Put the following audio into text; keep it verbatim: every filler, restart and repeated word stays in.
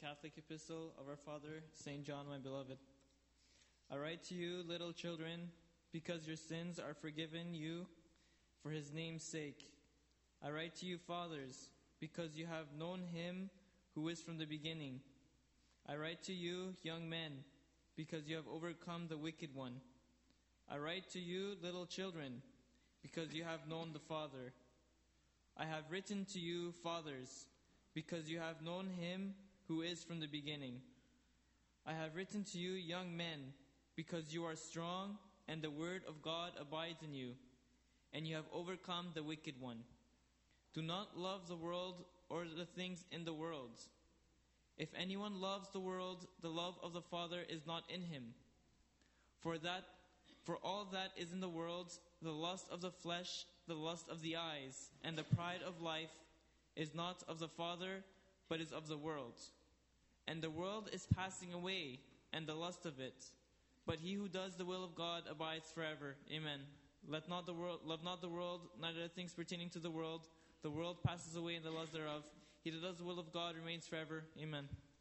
Catholic epistle of our Father, Saint John, my beloved. I write to you, little children, because your sins are forgiven you for his name's sake. I write to you, fathers, because you have known him who is from the beginning. I write to you, young men, because you have overcome the wicked one. I write to you, little children, because you have known the Father. I have written to you, fathers, because you have known him who is from the beginning. I have written to you, young men, because you are strong, and the word of God abides in you, and you have overcome the wicked one. Do not love the world or the things in the world. If anyone loves the world, the love of the Father is not in him. For that, for all that is in the world, the lust of the flesh, the lust of the eyes, and the pride of life, is not of the Father, but is of the world. And the world is passing away, and the lust of it. But he who does the will of God abides forever. Amen. Let not the world, love not the world, neither the things pertaining to the world. The world passes away, and the lust thereof. He that does the will of God remains forever. Amen.